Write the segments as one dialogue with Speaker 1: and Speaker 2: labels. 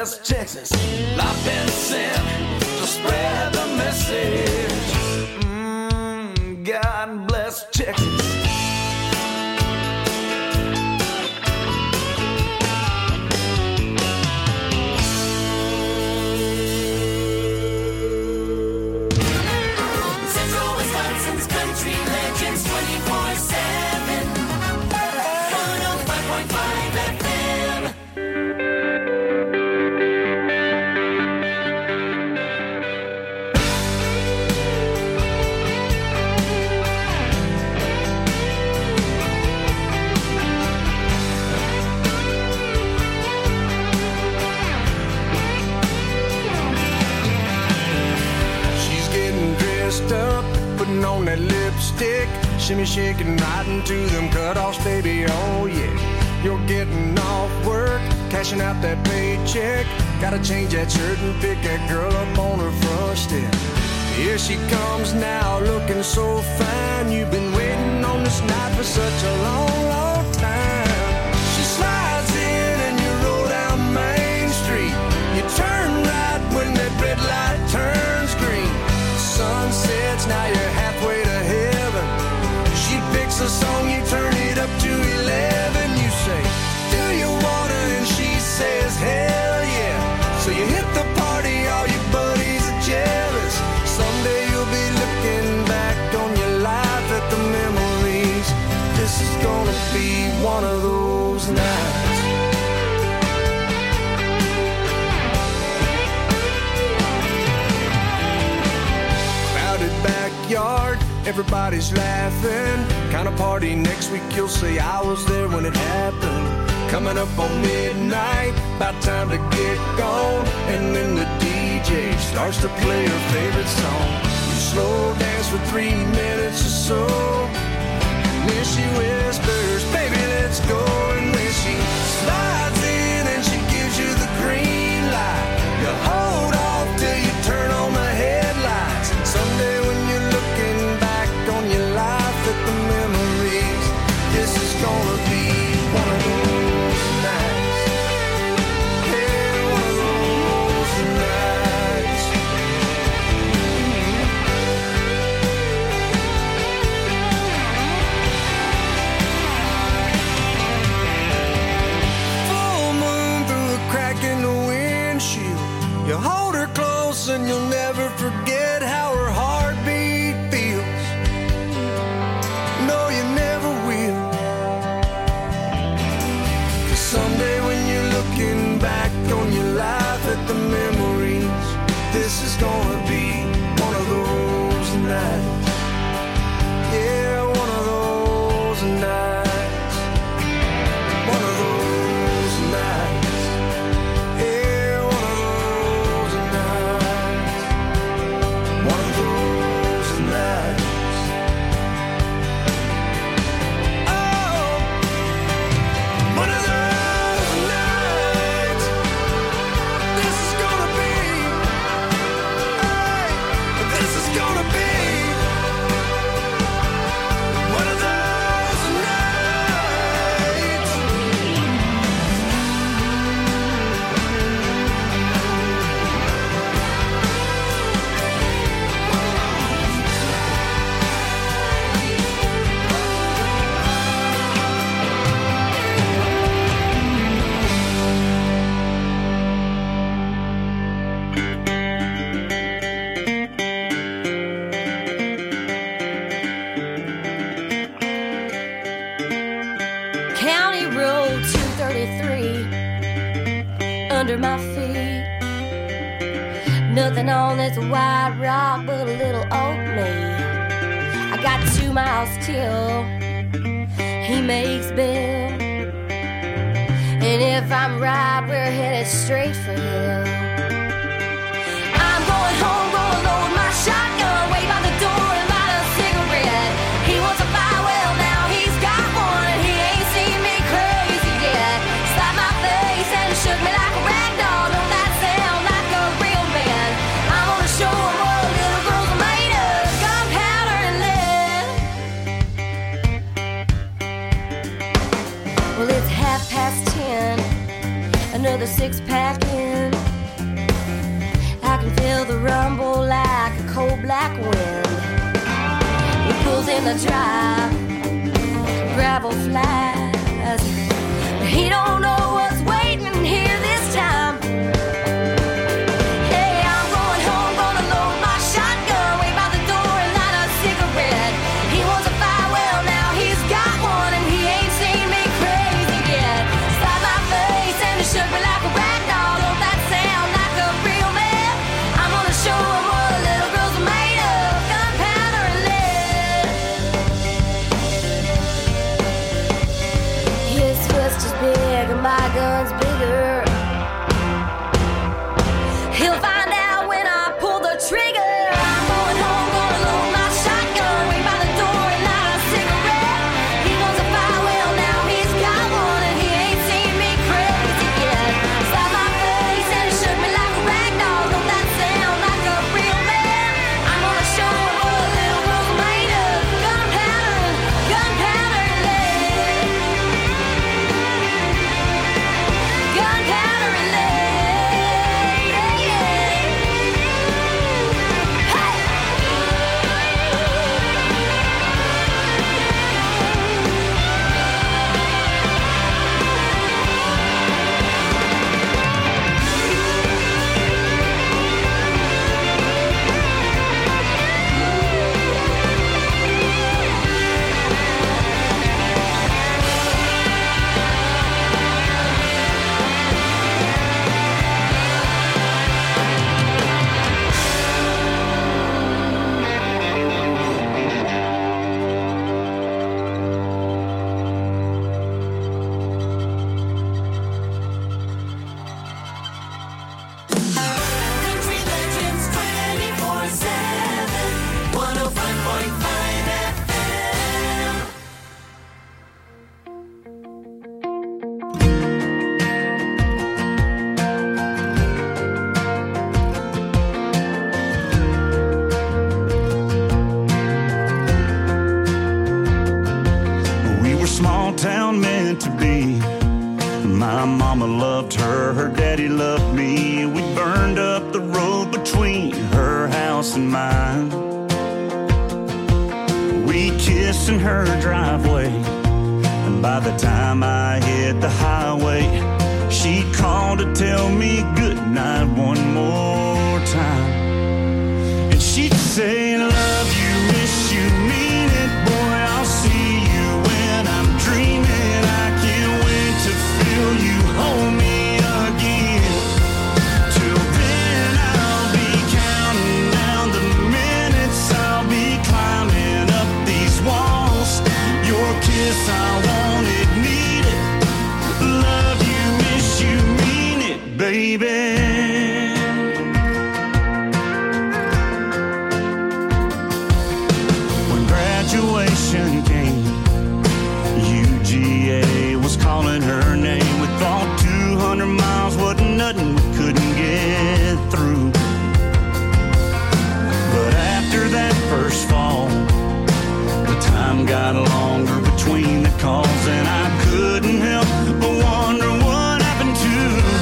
Speaker 1: bless Texas. I've been sent to spread the message. God bless Texas.
Speaker 2: Central Wisconsin's country legends 24/7. 105.5 FM.
Speaker 1: She's getting dressed up, putting on that lipstick, shimmy shaking right into them cutoffs, baby, oh yeah. You're getting off work, cashing out that paycheck, gotta change that shirt and pick that girl up on her front step. Here she comes now, looking so fine. You've been waiting on this night for such a long, long time. She slides in and you roll down Main Street. You turn right when that red light turns green. The sun sets, now you're halfway to heaven. She picks a song, you turn it up to 11. You say, do you wanna? And she says, hell yeah. So you hit the party, all your buddies are jealous. Someday you'll be looking back on your life at the memories. This is gonna be one of those nights. Crowded backyard, everybody's laughing. Kind of party next week, you'll say I was there when it happened. Coming up on midnight, about time to get gone. And then the DJ starts to play her favorite song. You slow dance for 3 minutes or so. And then she whispers, baby, let's go. And then she slides in and she gives you the green light. You hold off till you turn on the headlights. Someday when you're looking back on your life at the memories, this is gonna be one of those nights. Yeah, one of those nights. Full moon through a crack in the windshield. You hold her close and you'll never forget how her heartbeat feels. No, you never will. 'Cause someday when you're looking back on your life at the memories, this is gonna be one of those nights. Yeah, one of those nights. One of those nights. Yeah, one of those nights. One of those nights. Oh, one of those nights. This is gonna be. Hey, this is gonna be one of those nights.
Speaker 3: County Road 233 under my feet. Nothing on this white rock but a little old me. I got 2 miles till he makes bail. And if I'm right, we're headed straight for hell. I'm going home, gonna load my shotgun, wait by the door and light a cigarette. He wants a fire, well now he's got one, and he ain't seen me crazy yet. Slapped my face and shook me like a rag doll. Don't that sound like a real man? I'm gonna show him what little girls are made of, gunpowder and lead. Well, it's 10:30, another 6-pack in. black wind. He pulls in the drive, gravel flies. He don't know what's waiting here this time. Hey, I'm going home, gonna load my shotgun, wait by the door and light a cigarette. He wants a fire, well now he's got one, and he ain't seen me crazy yet. Slap my face and he shook me like a rag doll. Don't that sound like a real man? I'm gonna show him what little girls are made of, gunpowder and lead. His fist is big and my gun's bigger. He'll find out when I pull the trigger. I'm going home, gonna load my shotgun, wait by the door and light a cigarette. He wants a fire, well now he's got one, and he ain't seen me crazy yet. Slap my face and he shook me like a rag doll. Don't that sound like a real man? I'm gonna show him what little girls are made of, gunpowder and lead. Gunpowder and lead.
Speaker 2: Country Legends 24/7. 105.5 FM.
Speaker 4: We were small town meant to be. My mama loved her, her daddy loved me. We burned up the road between her house and mine. We kissed in her driveway, and by the time I hit the highway, she called to tell me good night one more time. And she'd say, love you, miss you, mean it, boy, I'll see you when I'm dreaming. I can't wait to feel you hold me again. Till then I'll be counting down the minutes, I'll be climbing up these walls. Your kiss, I want it, need it. Love you, miss you, mean it, baby. When graduation came, UGA was calling her name. We thought 200 miles wasn't nothing we couldn't get through. But after that first fall, the time got longer between the calls, and I couldn't help but wonder what happened to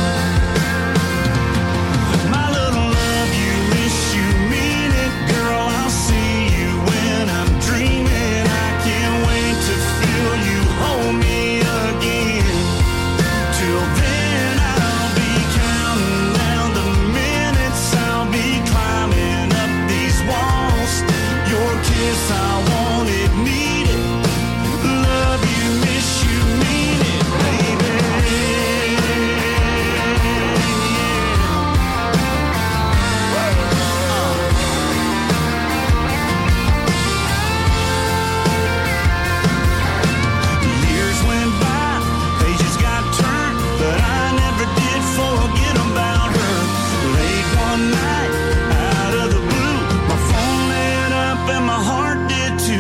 Speaker 4: my little love you, miss you, mean it, girl, I'll see you when I'm dreaming. I can't wait to feel you hold me again. Till then I'll be counting down the minutes, I'll be climbing up these walls. Your kiss, I want it, need it. Love you, miss you, mean it, baby. Years went by, pages got turned, but I never did forget about her. Late one night, out of the blue, my phone lit up and my heart did too.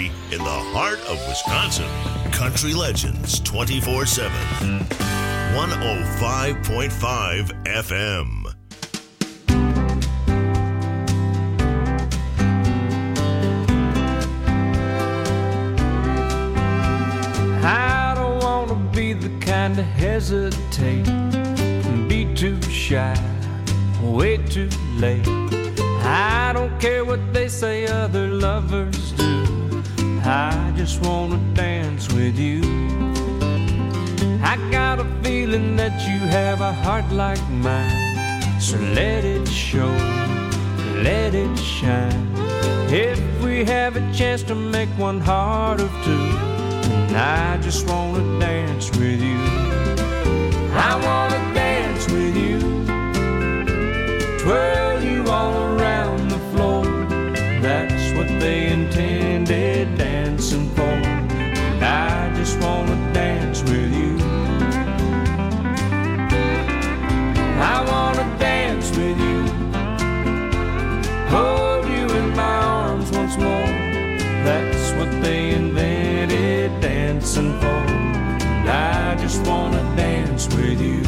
Speaker 5: country in the heart of Wisconsin. Country Legends 24/7. 105.5 FM.
Speaker 6: I don't want to be the kind to hesitate and be too shy, way too late. I don't care what they say other lovers do. I just want to dance with you. I got a feeling that you have a heart like mine, so let it show, let it shine. If we have a chance to make one heart of two, I just want to dance with you. I want to dance with you, twirl you all around the floor. That's what they intended dancing for. And I just want to dance with you. I want to dance with you, hold you in my arms once more. That's what they invented dancing for. And I just want to dance with you.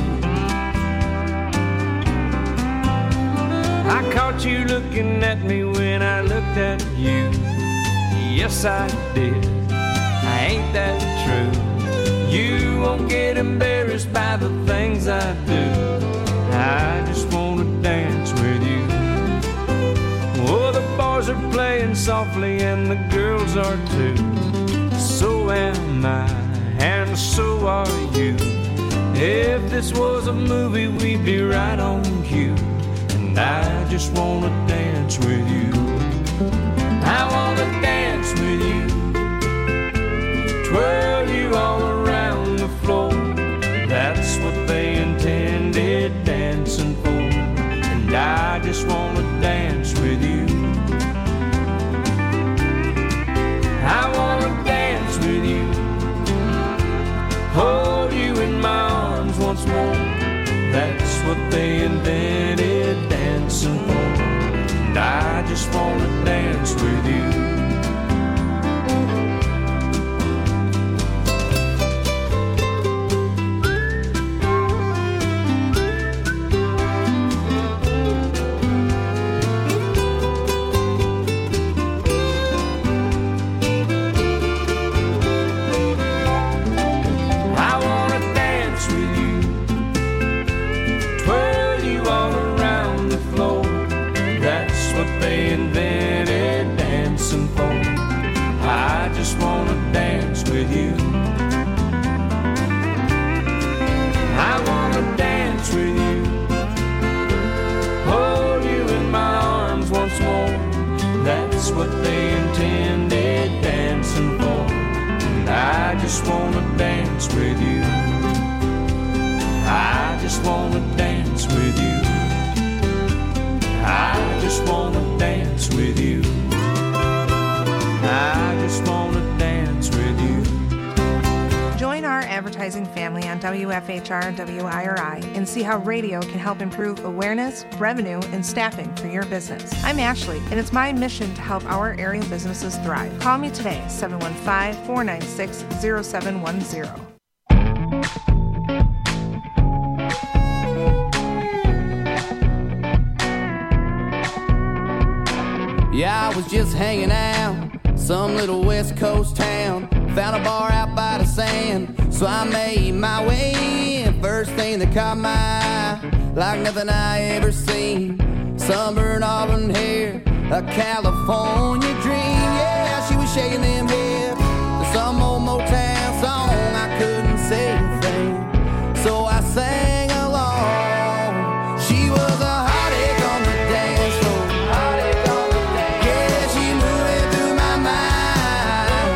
Speaker 6: I caught you looking at me when I looked at you. Yes, I did. Ain't that true? You won't get embarrassed by the things I do. I just want to dance with you. Oh, the boys are playing softly and the girls are too. So am I, and so are you. If this was a movie, we'd be right on cue. And I just want to dance with you. I want to dance with you, twirl you all around the floor. That's what they intended dancing for. And I just want to dance with you. I want to dance with you, hold you in my arms once more. That's what they invented dancing for. And I just want to dance with you. What they intended dancing for. And I just want to dance with you. I just want to dance with you. I just want to dance with you. I just want to dance with you.
Speaker 7: Join our advertising family on WFHR WIRI and see how radio can help improve awareness, revenue, and staffing for your business. I'm Ashley, and it's my mission to help our area businesses thrive. Call me today, 715-496-0710.
Speaker 8: Yeah, I was just hanging out, some little West Coast town. Found a bar out by the sand, so I made my way in. First thing that caught my eye, like nothing I ever seen. Sunburned auburn hair, a California dream. Yeah, she was shaking them hips to some old Motown song. I couldn't say a thing, so I sang along. She was a heartache on the dance floor. Yeah, she moving through my mind.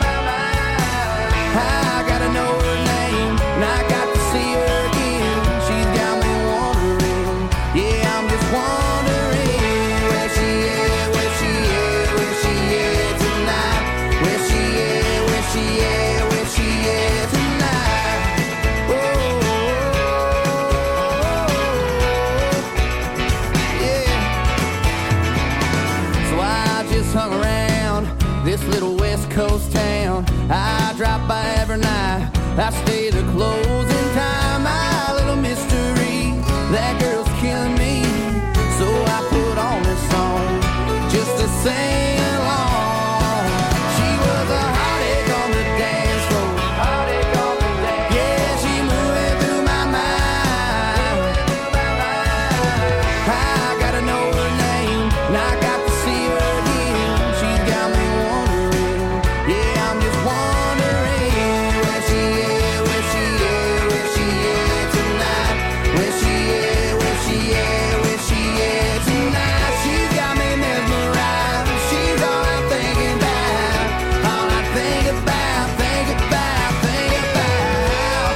Speaker 8: I gotta know her name, and I got to see her again. She's got me wondering, yeah, I'm just wondering where she is, where she is, where she is tonight. Where she is, where she is, where she is tonight. Oh, yeah. So I just hung around this little West coast town I drop by every night. I stay the closing time. My little mystery, that girl's killing me. So I put on this song just to sing along. She was a heartache on the dance floor. Heartache on the dance. Yeah, she moving through my mind. I gotta know her name, and I got to see her again. She's got me wondering. Yeah, I'm just wondering where she is, where she is, where she is tonight. Where she is, where she is, where she is tonight. She's got me mesmerized. She's all I'm thinking about. All I think about, think about, think about.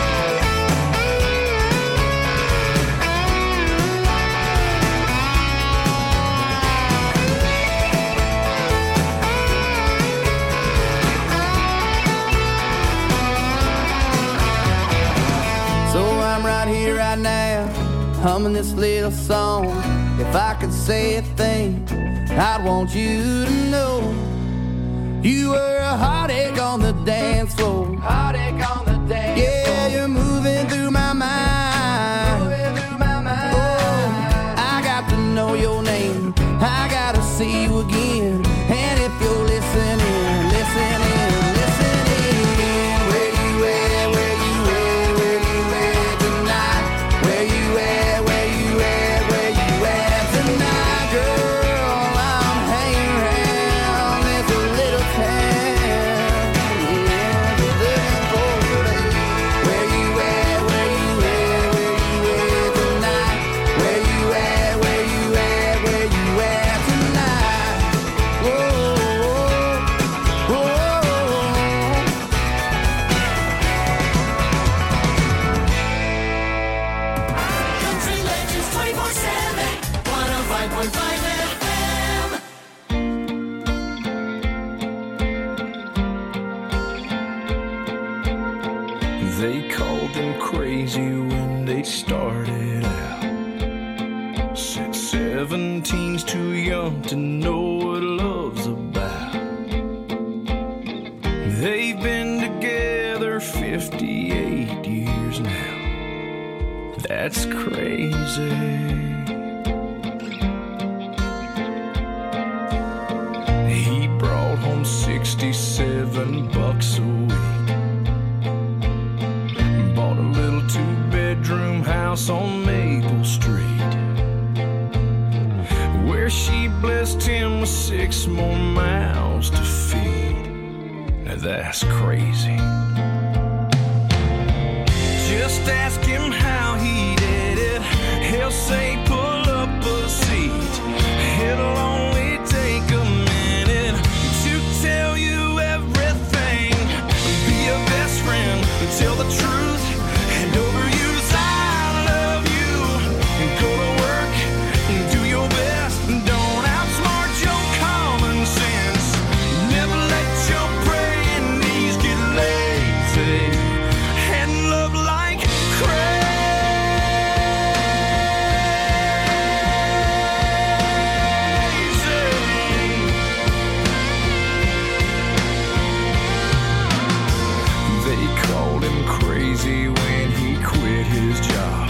Speaker 8: So I'm right here, right now, humming this little song. If I could say a thing, I'd want you to know you were a heartache on the dance floor. Heartache on the dance floor. Yeah, you're moving through my mind. Moving through my mind. Oh, I got to know your name. I gotta see you again. And if you're listening, listening, listening, where you at, where you at, where you at tonight? Where you at, where you at, where you at tonight? Girl, I'm hanging around this little town. Yeah, just looking for you. Where you at, where you at, where you at tonight? Where you at, where you at, where you at tonight? Whoa, whoa, whoa.
Speaker 2: Country Legends 24/7, 105.5 FM.
Speaker 6: They called them crazy when they started out. Said 17's too young to know what love's about. They've been together 58 years now. That's crazy. He brought home $67 a week. Bought a little two-bedroom house on Maple Street, where she blessed him with 6 more mouths to feed. Now that's crazy. Just ask him how he did it. He'll say pull up a seat. It'll only take a minute to tell you everything. Be a best friend, tell the truth, and overuse I love you. Go to work, do your best, don't outsmart your common sense. Never let your praying knees get lazy, and love like They called him crazy when he quit his job.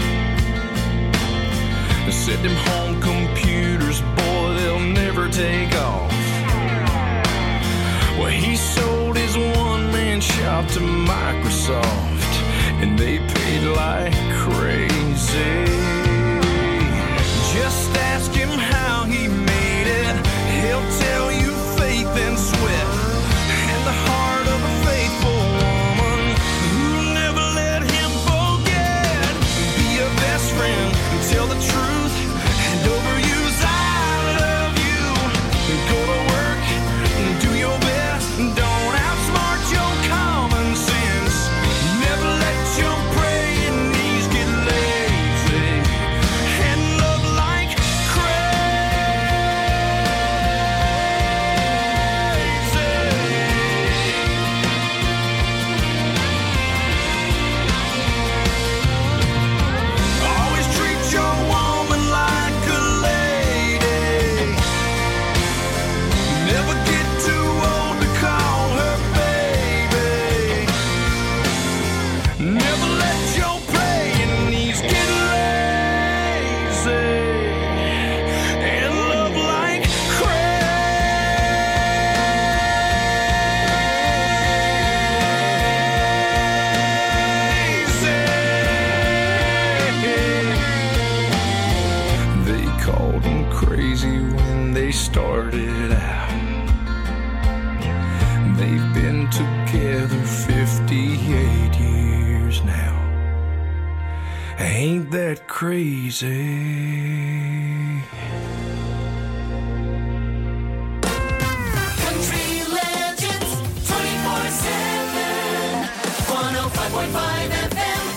Speaker 6: They said them home computers, boy, they'll never take off. Well, he sold his one-man shop to Microsoft, and they paid like crazy. Just ask him how he made it. He'll tell you faith and sweat, and the heart of a faithful woman who never let him forget. Be a best friend, tell the truth, and overuse I love you. Go to work, do your best, don't outsmart your common sense. Never let your praying knees get lazy.
Speaker 9: They called him crazy when they started out. They've been together 58 years now. Ain't that crazy?
Speaker 2: Country Legends 24/7 105.5 FM.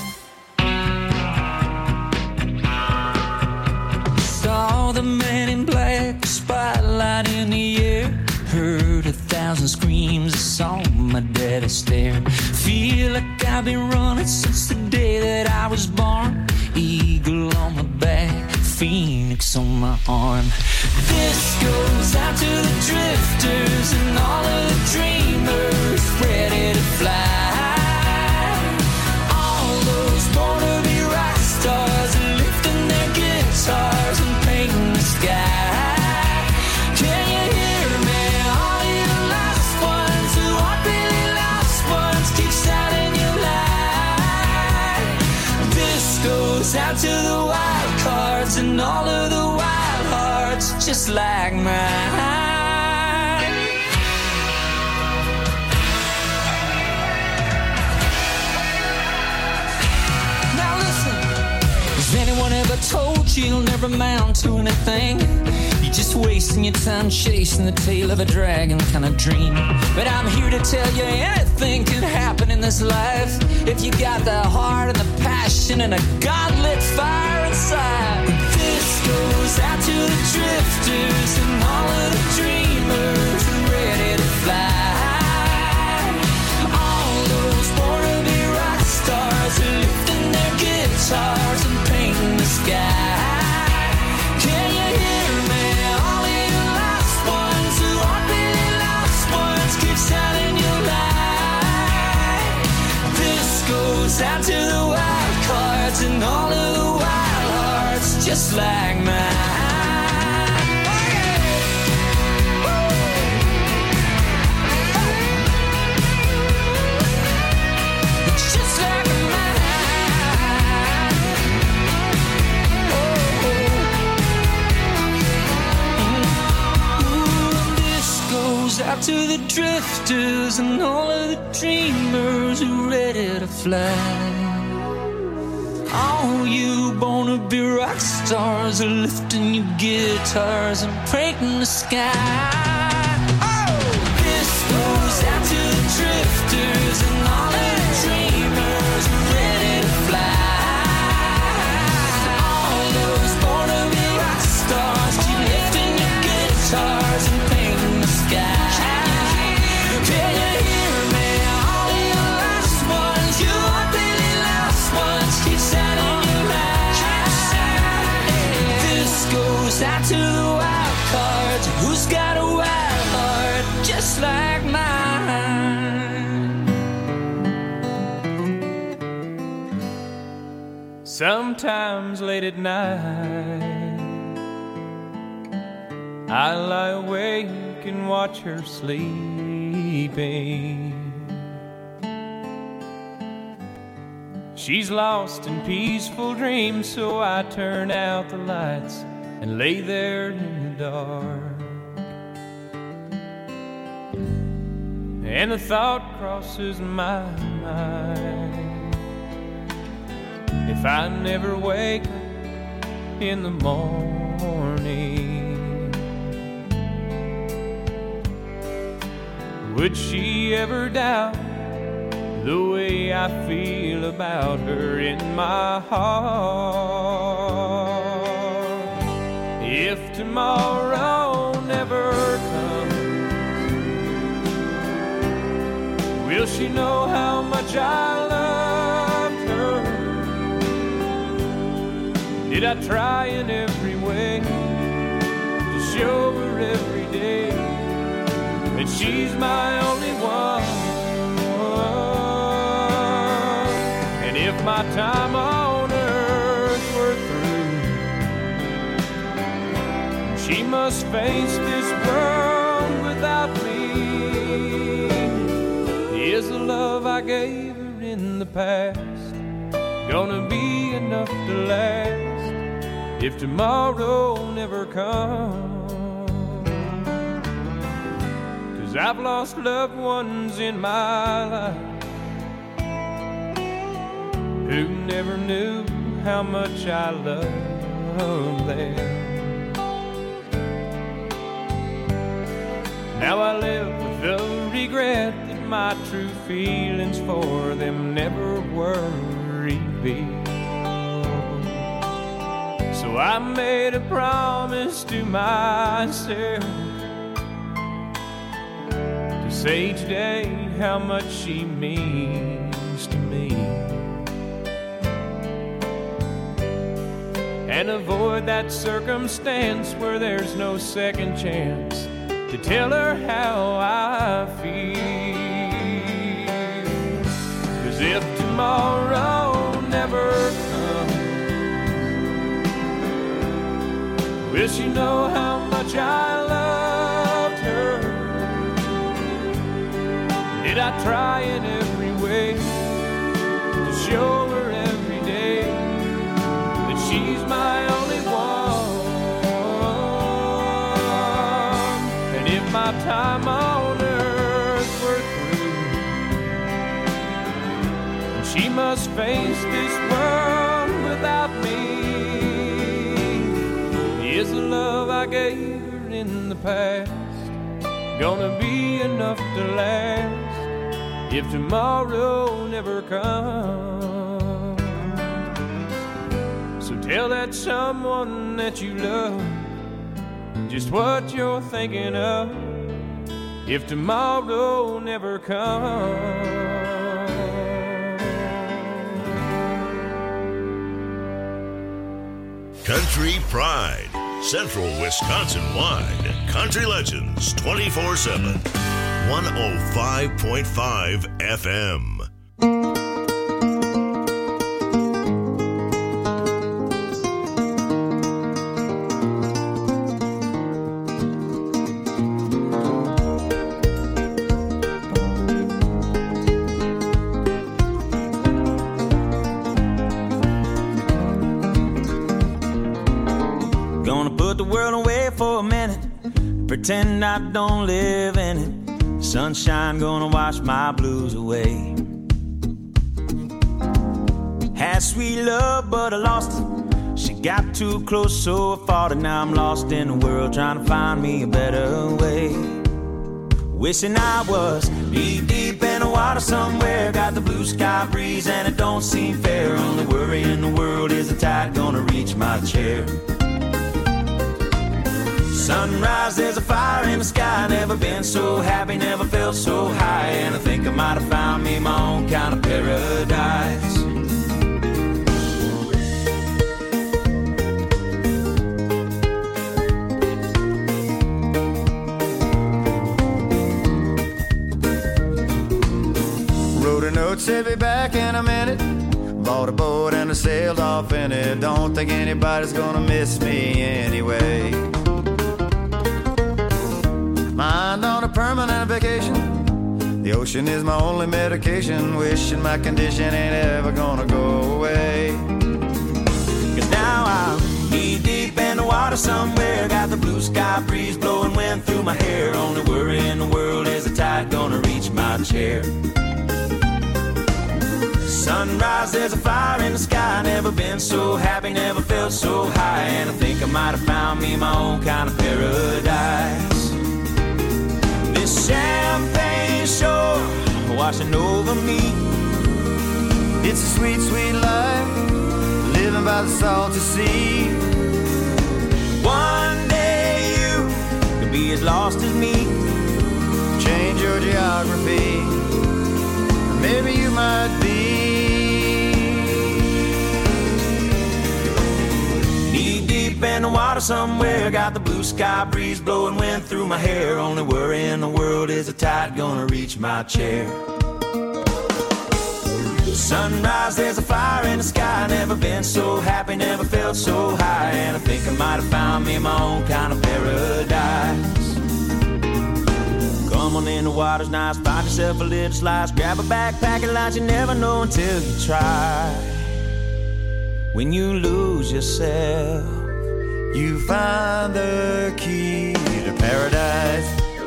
Speaker 10: Saw the man in black, spotlight in the air. Heard 1,000 screams, saw my daddy stare. Feel like I've been running since the day that I was born. Eagle on my back, phoenix on my arm. This goes out to the drifters and all of the dreamers ready to fly. All those born to be rock stars lifting their guitars and painting the sky. Can you hear me? All you lost ones who aren't really lost ones, keep shining your light. This goes out to the wild cards and all of the wild hearts just like mine. Now listen, has anyone ever told you you'll never amount to anything? You're just wasting your time chasing the tail of a dragon kind of dream. But I'm here to tell you anything can happen in this life if you got the heart and the passion and a God-lit fire inside. This goes out to the drifters and all of the dreamers ready to fly. All those born to be rock stars lifting their guitars and painting the sky. Can you hear me? All you lost ones who aren't really lost ones, keep shining your light. This goes out to the wild cards and all of the wild hearts just like mine. Just like mine. This goes out to the drifters and all of the dreamers who are ready to fly. All you born to be rock stars are lifting your guitars and painting the sky. Oh, this goes out to the drifters and all of the dreamers who are ready to fly. All those born to be rock stars keep lifting your guitars and painting the sky. Can you hear me? All you lost ones, you aren't really lost ones, keep shining your light. This goes out to the wild cards. Who's got a wild heart just like mine?
Speaker 6: Sometimes late at night I lie awake and watch her sleeping. She's lost in peaceful dreams, so I turn out the lights and lay there in the dark. And the thought crosses my mind, if I never wake up in the morning, would she ever doubt the way I feel about her in my heart? If tomorrow never comes, will she know how much I loved her? Did I try in every way to show her every day that she's my only one? And if my time on earth were through, she must face this world without me. Is the love I gave her in the past gonna be enough to last if tomorrow never comes. 'Cause I've lost loved ones in my life who never knew how much I loved them. Now I live with the regret that my true feelings for them never were revealed. So I made a promise to myself to say each day how much she means to me, and avoid that circumstance where there's no second chance to tell her how I feel. 'Cause if tomorrow never comes, will she know how much I loved her? Did I try in every way to show her every day that she's my only one? And if my time on earth were through, and she must face this world without me, is the love I gave her in the past gonna be enough to last if tomorrow never comes? So tell that someone that you love just what you're thinking of if tomorrow never comes.
Speaker 5: Country Pride, Central Wisconsin-wide. Country Legends 24/7. 105.5 FM.
Speaker 11: Gonna put the world away for a minute, pretend I don't live in it. Sunshine gonna wash my blues away. Had sweet love, but I lost it. She got too close, so I fought it. Now I'm lost in the world, trying to find me a better way. Wishing I was deep in the water somewhere. Got the blue sky breeze and it don't seem fair. Only worry in the world is the tide gonna reach my chair. Sunrise, there's a fire in the sky. Never been so happy, never felt so high. And I think I might have found me my own kind of paradise.
Speaker 12: Wrote a note, said be back in a minute. Bought a boat and I sailed off in it. Don't think anybody's gonna miss me anyway. Mind on a permanent vacation. The ocean is my only medication. Wishing my condition ain't ever gonna go away.
Speaker 11: 'Cause now I'm knee deep in the water somewhere. Got the blue sky breeze blowing wind through my hair. Only worry in the world is the tide gonna reach my chair. Sunrise, there's a fire in the sky. Never been so happy, never felt so high. And I think I might have found me my own kind of paradise. This champagne shore washing over me.
Speaker 12: It's a sweet, sweet life, living by the salty sea.
Speaker 11: One day you could be as lost as me.
Speaker 12: Change your geography, maybe you might be.
Speaker 11: Knee deep in the water somewhere. Got the blue sky breeze blowing wind through my hair. Only worry in the world is the tide gonna reach my chair. Sunrise, there's a fire in the sky. Never been so happy, never felt so high. And I think I might have found me my own kind of paradise. Come on in, the water's nice. Find yourself a little slice. Grab a backpack and lunch. You never know until you try. When you lose yourself
Speaker 12: you find the key to paradise.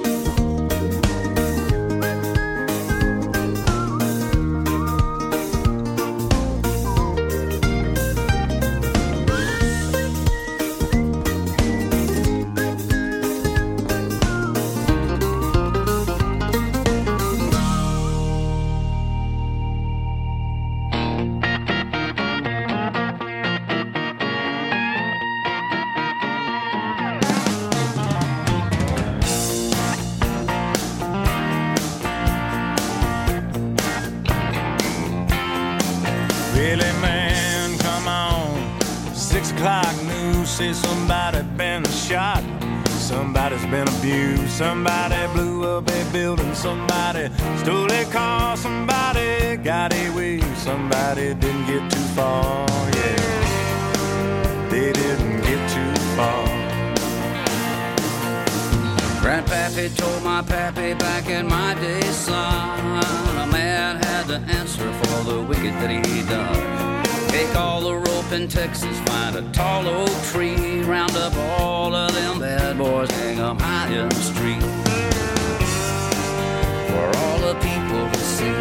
Speaker 11: Somebody been shot, somebody's been abused, somebody blew up a building, somebody stole a car, somebody got away, somebody didn't get too far, yeah, they didn't get too far.
Speaker 13: Grandpappy told my pappy back in my day, son, a man had to answer for the wicked that he done. Take all the rope in Texas, find a tall oak tree, round up all of them bad boys, hang them high in the street for all the people to see.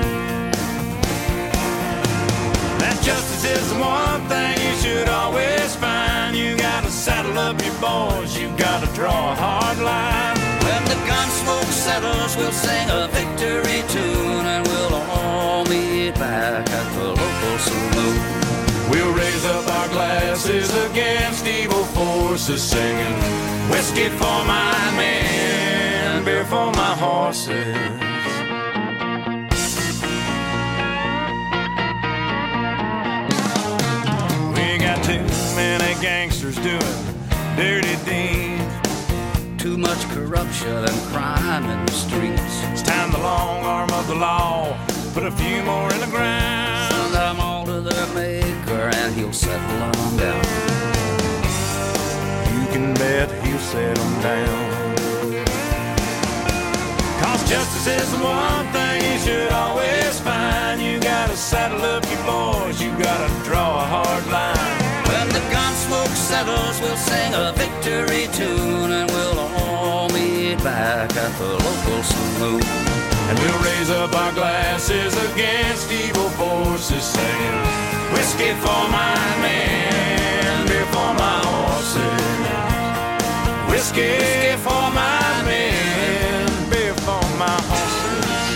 Speaker 11: That justice is the one thing you should always find. You gotta saddle up your boys, you gotta draw a hard line.
Speaker 13: When the gun smoke settles, we'll sing a victory tune, and we'll all meet back at the local saloon.
Speaker 11: We'll raise up our glasses against evil forces, singing whiskey for my men, beer for my horses. We got too many gangsters doing dirty deeds,
Speaker 13: too much corruption and crime in the streets.
Speaker 11: It's time the long arm of the law put a few more in the ground.
Speaker 13: Send them all to their maker and he'll settle them down.
Speaker 11: You can bet he'll settle them down. Cause justice is the one thing you should always find. You gotta saddle up your boys, you gotta draw a hard line.
Speaker 13: When the gun smoke settles, we'll sing a victory tune, and we'll all meet back at the local saloon.
Speaker 11: And we'll raise up our glasses against evil forces, singing whiskey for my men, beer for my horses. Whiskey for my men, beer for my horses.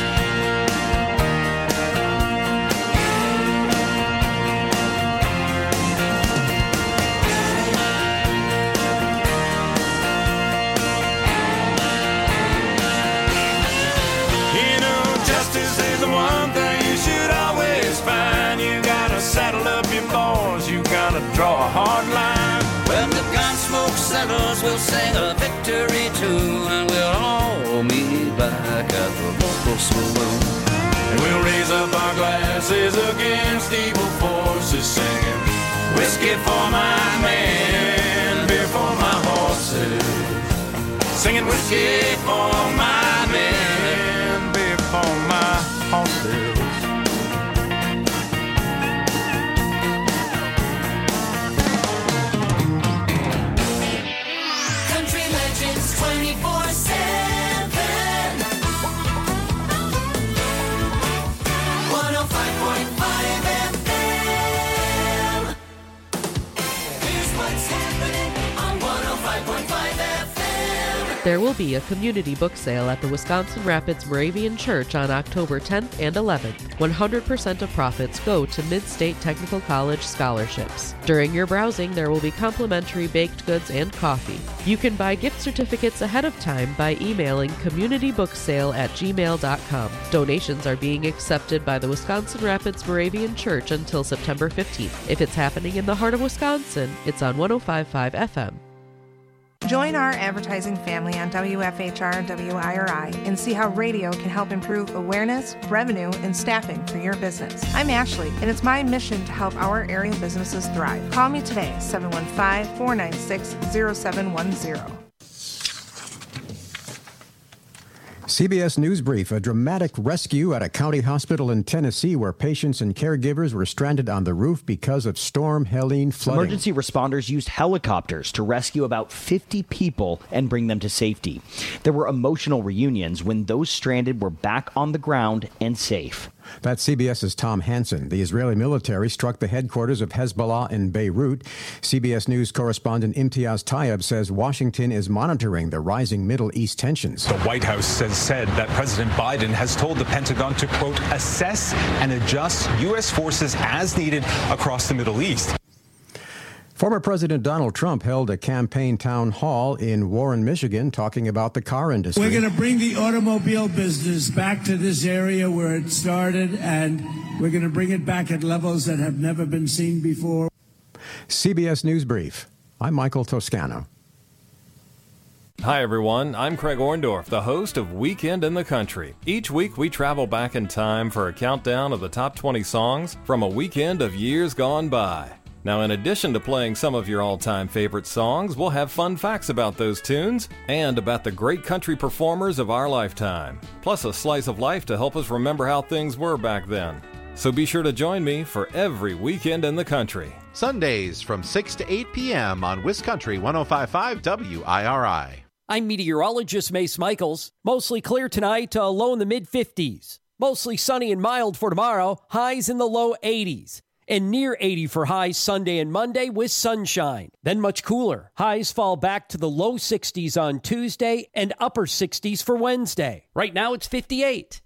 Speaker 11: Justice is the one thing you should always find. You gotta saddle up your boys, you gotta draw a hard line.
Speaker 13: When the gun smoke settles, we'll sing a victory tune, and we'll all meet back at the local saloon.
Speaker 11: And we'll raise up our glasses against evil forces, singing whiskey for my men, beer for my horses. Singing whiskey for my men, beer for my horses.
Speaker 2: Country Legends 24/7. 105.5 FM. Here's what's happening on 105.5 FM.
Speaker 14: There will be a community book sale at the Wisconsin Rapids Moravian Church on October 10th and 11th. 100% of profits go to Mid-State Technical College scholarships. During your browsing, there will be complimentary baked goods and coffee. You can buy gift certificates ahead of time by emailing communitybooksale@gmail.com. Donations are being accepted by the Wisconsin Rapids Moravian Church until September 15th. If it's happening in the heart of Wisconsin, it's on 105.5 FM.
Speaker 7: Join our advertising family on WFHR WIRI and see how radio can help improve awareness, revenue, and staffing for your business. I'm Ashley, and it's my mission to help our area businesses thrive. Call me today, 715-496-0710.
Speaker 15: CBS News Brief, a dramatic rescue at a county hospital in Tennessee where patients and caregivers were stranded on the roof because of Storm Helene flooding.
Speaker 16: Emergency responders used helicopters to rescue about 50 people and bring them to safety. There were emotional reunions when those stranded were back on the ground and safe.
Speaker 15: That's CBS's Tom Hansen. The Israeli military struck the headquarters of Hezbollah in Beirut. CBS News correspondent Imtiaz Tayeb says Washington is monitoring the rising Middle East tensions.
Speaker 17: The White House has said that President Biden has told the Pentagon to, quote, assess and adjust U.S. forces as needed across the Middle East.
Speaker 15: Former President Donald Trump held a campaign town hall in Warren, Michigan, talking about the car industry.
Speaker 18: We're going to bring the automobile business back to this area where it started, and we're going to bring it back at levels that have never been seen before.
Speaker 15: CBS News Brief. I'm Michael Toscano.
Speaker 19: Hi, everyone. I'm Craig Orndorff, the host of Weekend in the Country. Each week, we travel back in time for a countdown of the top 20 songs from a weekend of years gone by. Now, in addition to playing some of your all-time favorite songs, we'll have fun facts about those tunes and about the great country performers of our lifetime, plus a slice of life to help us remember how things were back then. So be sure to join me for every Weekend in the Country.
Speaker 20: Sundays from 6 to 8 p.m. on WisCountry 105.5 WIRI.
Speaker 21: I'm meteorologist Mace Michaels. Mostly clear tonight, low in the mid-50s. Mostly sunny and mild for tomorrow, highs in the low 80s. And near 80 for highs Sunday and Monday with sunshine. Then much cooler. Highs fall back to the low 60s on Tuesday and upper 60s for Wednesday. Right now it's 58.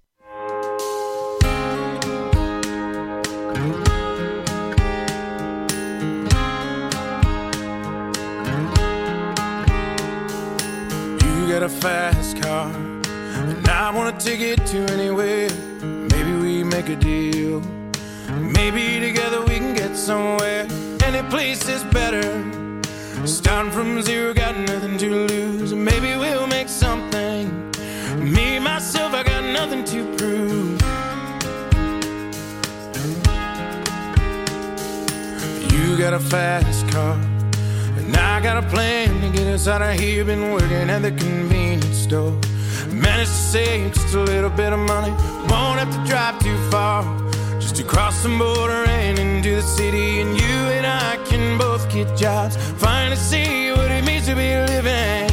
Speaker 1: You got a fast car, and I want to take it to anywhere. Maybe we make a deal. Maybe together we can get somewhere. Any place is better. Starting from zero, got nothing to lose. Maybe we'll make something. Me, myself, I got nothing to prove. You got a fast car, and I got a plan to get us out of here. Been working at the convenience store. Managed to save just a little bit of money. Won't have to drive too far. Just to cross the border and into the city, and you and I can both get jobs. Finally see what it means to be living.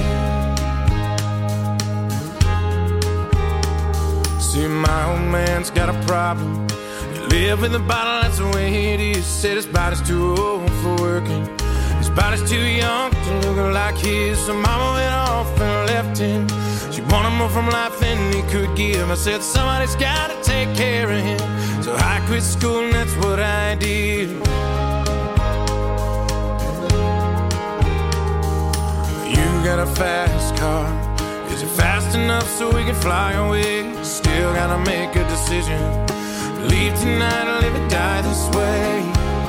Speaker 1: See, my old man's got a problem. You live in the bottle, that's the way it is. Said his body's too old for working. His body's too young to look like his. So mama went off and left him. She wanted more from life than he could give. I said somebody's gotta take care of him. So I quit school and that's what I did. You got a fast car. Is it fast enough so we can fly away? Still gotta make a decision. Leave tonight or live or die this way.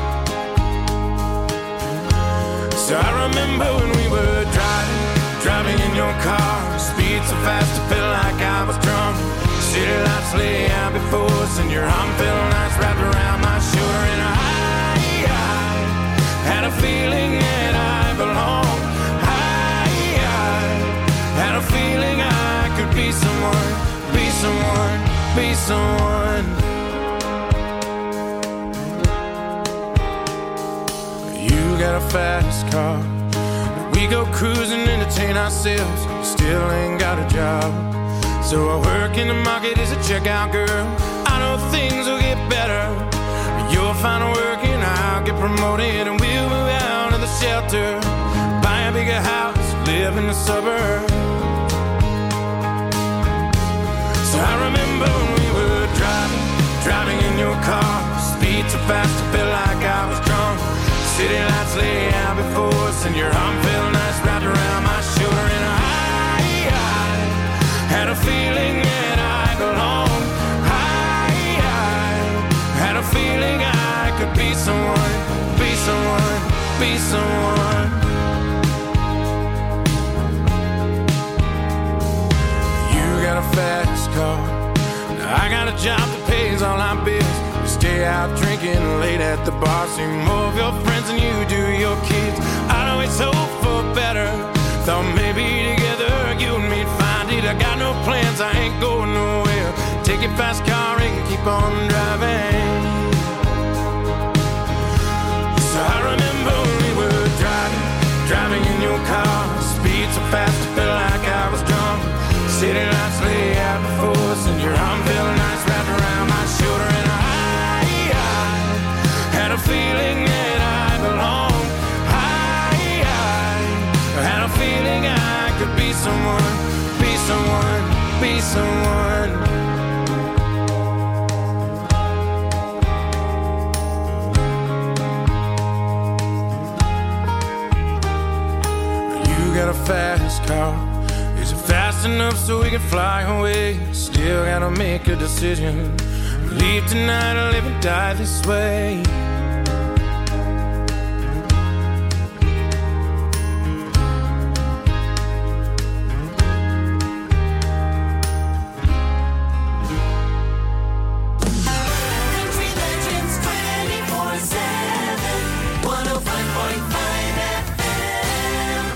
Speaker 1: So I remember when we were driving in your car. Speed so fast it felt like I was drunk. City lights lay out before us, and your arm felt nice wrapped around my shoulder. And I had a feeling that I belonged. I had a feeling I could be someone, be someone, be someone. You got a fast car. We go cruising, entertain ourselves. Still ain't got a job. So I work in the market as a checkout girl. I know things will get better. You'll find work and I'll get promoted, and we'll move out of the shelter, buy a bigger house, live in the suburbs. So I remember when we were driving in your car. Speed so fast it felt like I was drunk. City lights lay out before us, and your arm felt nice wrapped around my shoulder. And I had a feeling that I belonged. I had a feeling I could be someone, be someone, be someone. You got a fast car. Now I got a job that pays all our bills. We stay out drinking late at the bar. See more of your friends than you do your kids. I'd always hope for better. Thought maybe together you and me'd find it. I got no plans, I ain't your fast car and keep on driving. So I remember we were driving in your car, speed so fast I felt like I was drunk. City lights lay out before us, and your arm felt nice wrapped around my shoulder, and I had a feeling that I belonged. I had a feeling I could be someone, be someone, be someone. You got a fast car. Is it fast enough so we can fly away? Still gotta make a decision. Leave tonight or live and die this way.
Speaker 2: Country Legends 24/7, 105.5 FM.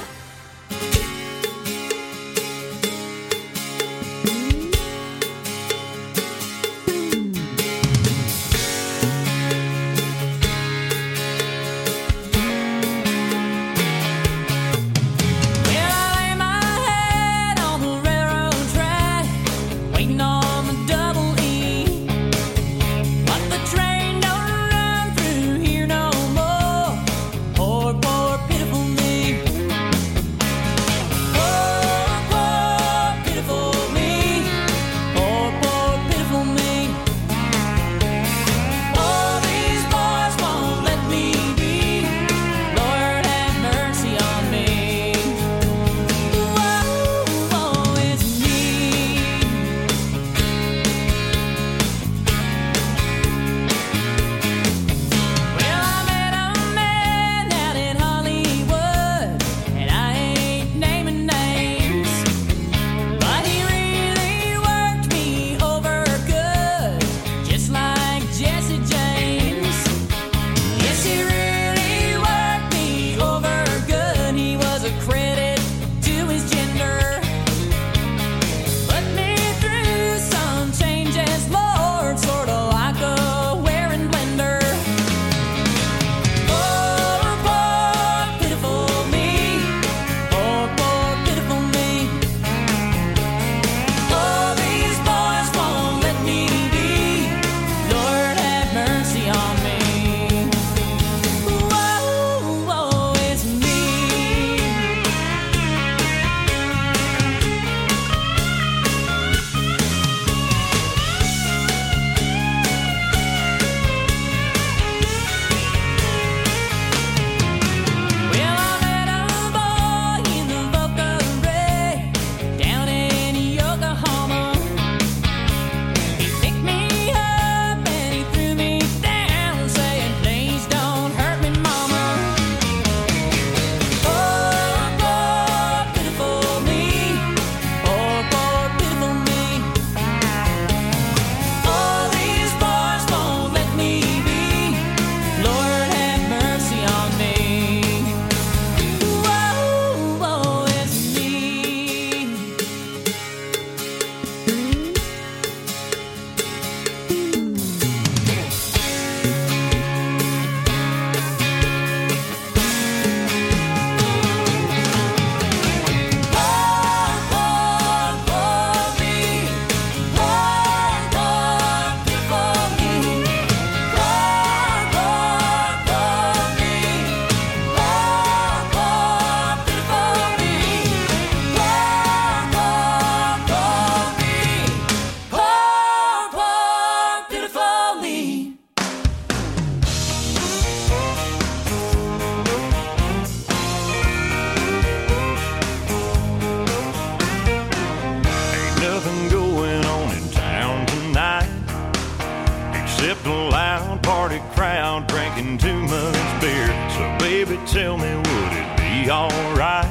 Speaker 4: Tell me, would it be alright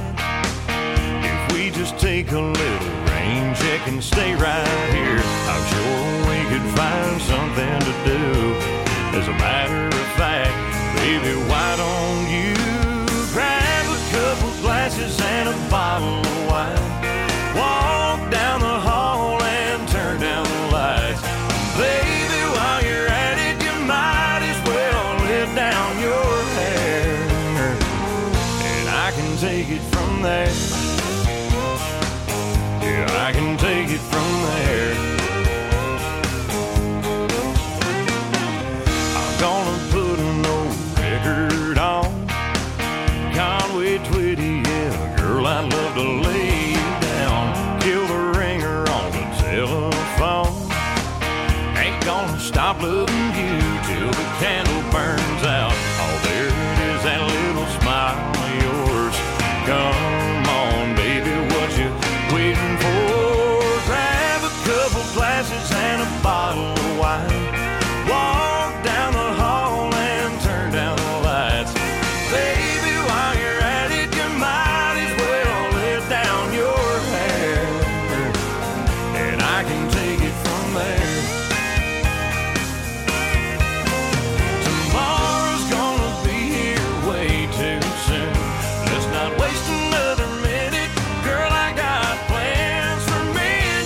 Speaker 4: if we just take a little rain check and stay right here? I'm sure we could find something to do. As a matter of fact, baby, why don't you grab a couple glasses and a bottle of wine, walk down the hall and turn down the lights,
Speaker 1: take it from there. I'm gonna put an old record on Conway Twitty, yeah, girl, I'd love to lay you down. Kill the ringer on the telephone. Ain't gonna stop loving you till the candle burns out. Oh, there it is, that little smile of yours. Come on, baby, what you waiting for? Grab a couple glasses and a bottle of wine. Walk down the hall and turn down the lights. Baby, while you're at it, you might as well let down your hair, and I can take it from there. Tomorrow's gonna be here way too soon. Let's not waste another minute. Girl, I got plans for me and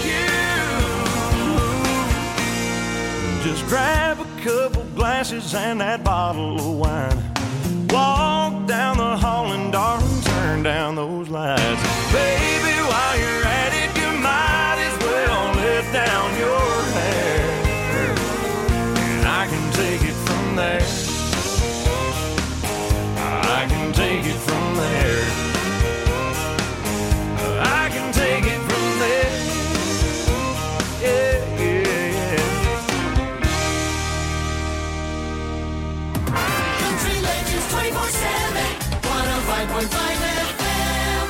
Speaker 1: you. Just grab a couple glasses and that bottle of wine. Walk down the hall and darling, turn down those lights. Baby, while you're at it, you might as well let down your hair, and I can take it from there. I can take it from there. I can take it from there. Yeah, yeah, yeah.
Speaker 2: Country Legends 24/7, 105.5 FM.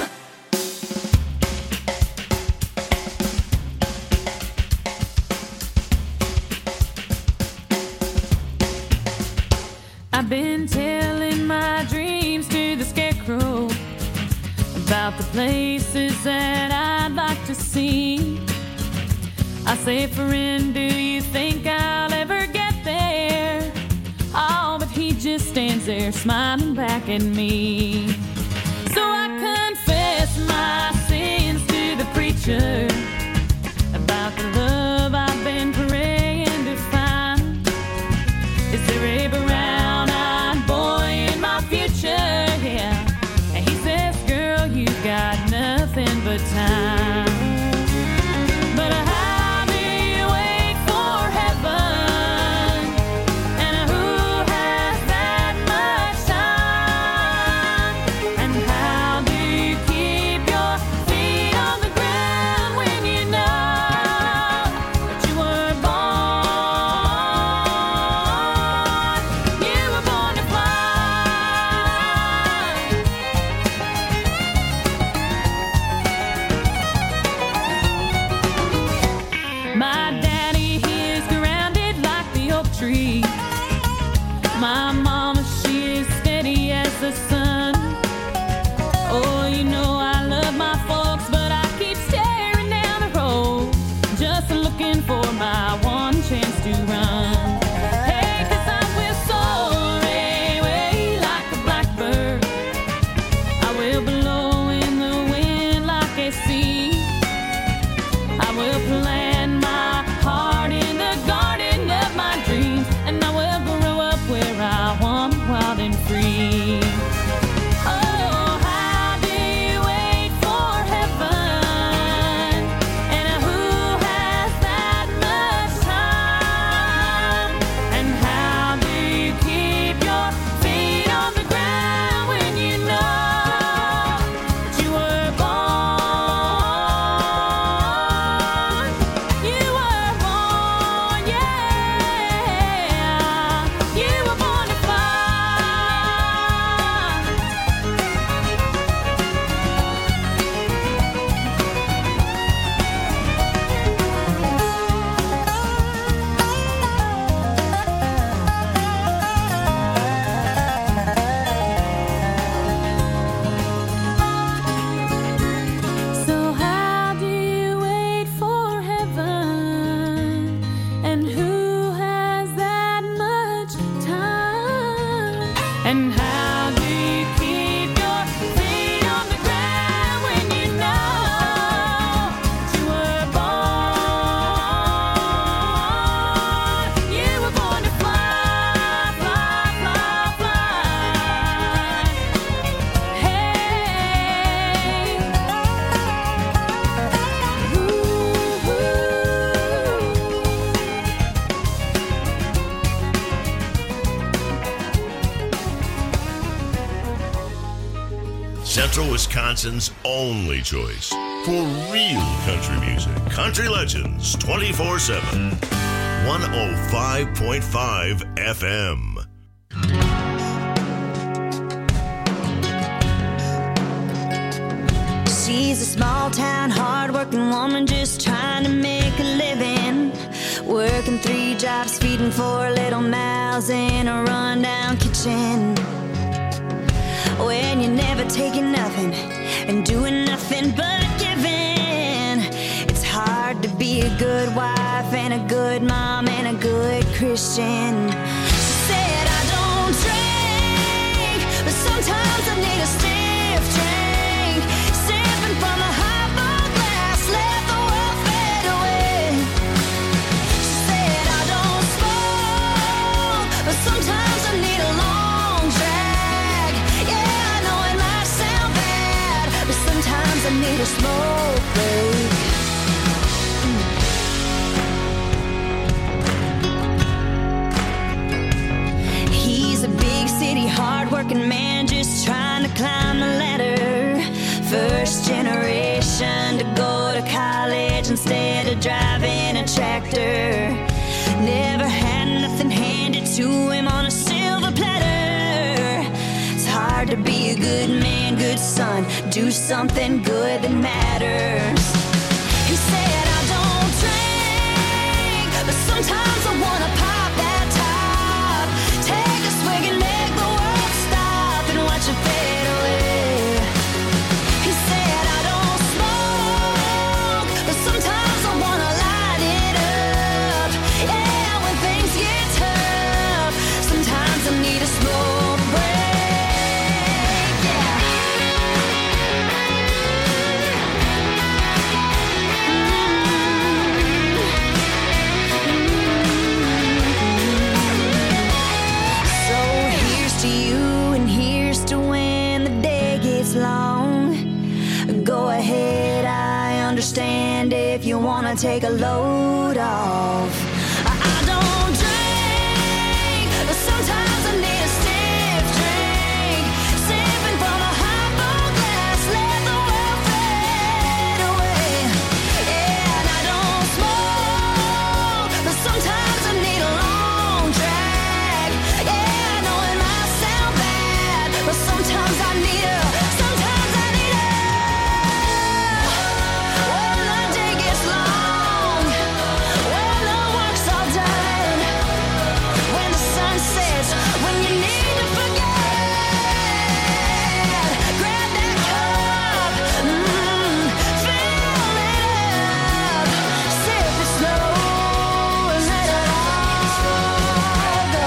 Speaker 3: I've been telling my dreams to the scarecrow about the places that I'd like to see. I say, friend, do you think I'll ever get there? Oh, but he just stands there smiling back at me. So I confess my sins to the preacher about the love I've been praying to find. Is there a brown-eyed boy in my future? Yeah. And he says, girl, you got nothing but time. But how do you wait for heaven? And who has that much time? And how do you keep your feet on the ground when you know that you were born? You were born to fly.
Speaker 5: Central Wisconsin's only choice for real country music. Country Legends 24/7. 105.5 FM.
Speaker 8: She's a small town, hard-working woman just trying to make a living. Working 3 jobs, feeding 4 little mouths in a rundown kitchen. When you're never taking nothing and doing nothing but giving, it's hard to be a good wife and a good mom and a good Christian. She said, I don't drink, but sometimes I need a stiff drink. Sipping from a highball glass, let the world fade away. She said, I don't smoke, but sometimes I need a long drag. Yeah, I know it might sound bad, but sometimes I need a smoke break. He's a big city, hard-working man just trying to climb the ladder. First generation to go to college instead of driving a tractor. Never had nothing handed to him on a silver platter. It's hard to be a good man, good son, do something good that matters. He said, I don't drink, but sometimes I wanna pop that top. Take a swig and make the world stop and watch it fade away. He said, I don't smoke, but sometimes I wanna light it up. Yeah, when things get tough, sometimes I need a smoke break. Yeah. So here's to you and here's to when the day gets long. Go ahead, I understand if you wanna take a load off. I don't drink, but sometimes I need a stiff drink. Sipping from a highball glass, let the world fade away. Yeah, and I don't smoke, but sometimes I need a long drag. Yeah, I know it might sound bad, but sometimes I need a, sometimes I need a. When the day gets long, when the work's all done, when the sun sets, when you need to forget, grab that cup, fill it up, sip it slow and let it all go.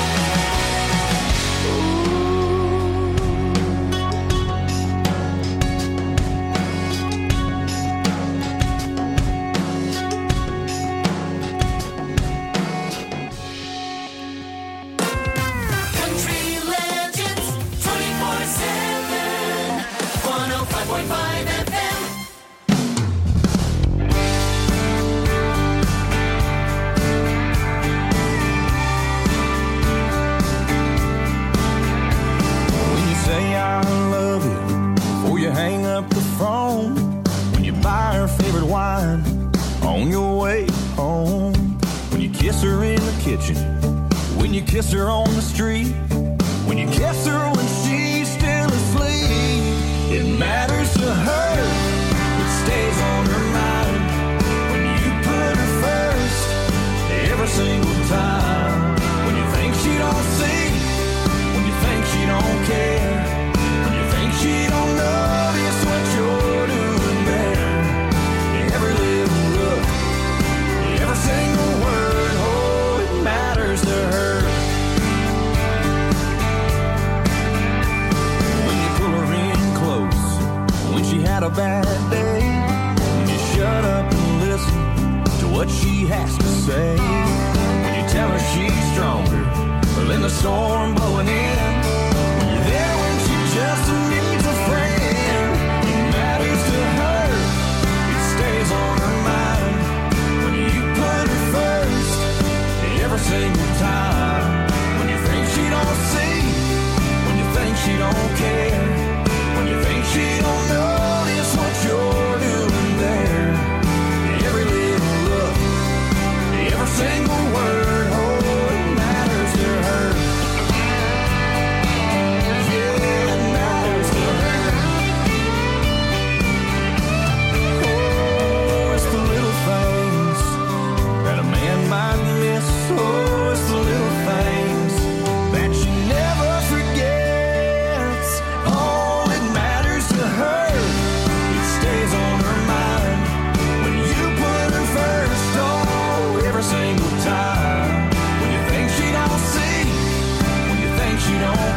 Speaker 2: Country Legends 24/7. 105.5 FM.
Speaker 11: When you say I love you before you hang up the phone, when you buy her favorite wine on your way home, when you kiss her in the kitchen, when you kiss her on the street, when you kiss her when she's still asleep, it matters to her, it stays on her mind. When you put her first every single time, when you think she don't see, when you think she don't care, when you think she don't notice what you're doing there. Every little look, every single word, oh, it matters to her. When you pull her in close, when she had a bad day, when you shut up and listen to what she has to say, when you tell her she's stronger than the storm blowing in, when you're there when she just needs a friend. It matters to her, it stays on her mind. When you put her first every single time, when you think she don't see, when you think she don't care, when you think she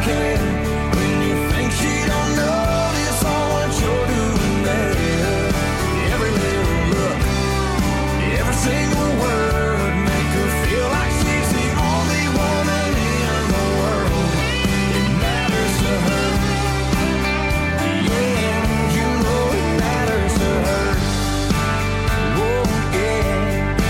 Speaker 6: can't